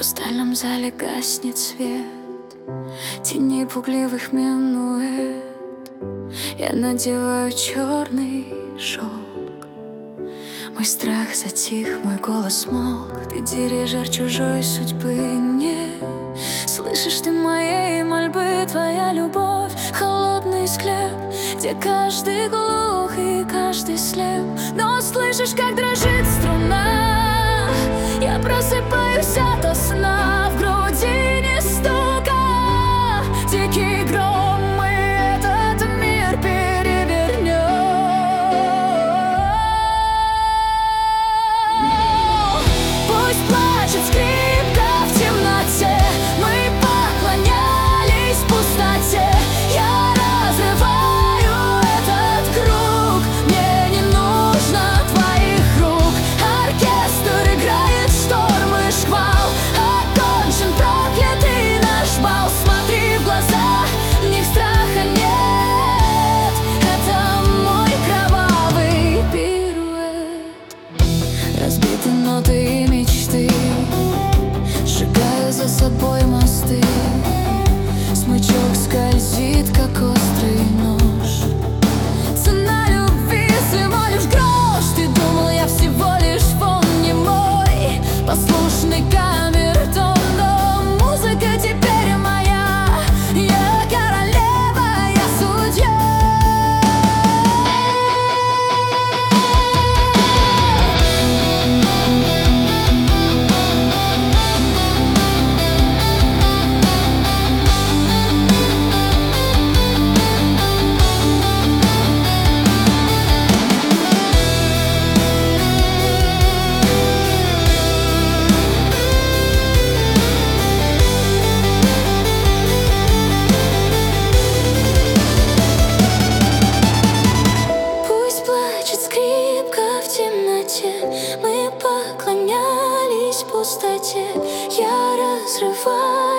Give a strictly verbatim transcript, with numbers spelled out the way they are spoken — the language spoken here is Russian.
хрустальном зале гаснет свет теней пугливых минуэт. Я надеваю черный шелк. Мой страх затих, мой голос смолк. Ты дирижер чужой судьбы, не слышишь ты моей мольбы. Твоя любовь — холодный склеп, где каждый глух и каждый слеп. Но слышишь, как дрожит струна. Я просыпаюсь ото сна, в груди не стука. Дикий гром, мы этот мир перевернем. Пусть плачет скрипка в темноте, мы поклонялись пустоте. Я разрываю этот круг, мне не нужно твоих рук. Оркестр играет шторм и шквал, окончен проклятый наш бал. Смотри в глаза, в них страха нет. Это мой кровавый пируэт. Разбиты ноты и мечты, сжигаю за собой мосты. Смычок скользит, как острый нож. Цена любви всего лишь грош. Ты думал, я всего лишь фон немой, послушный камертон. Но музыка теперь моя, я королева, я судья. Пусть плачет скрипка в темноте, мы поклонялись пустоте. Я разрываю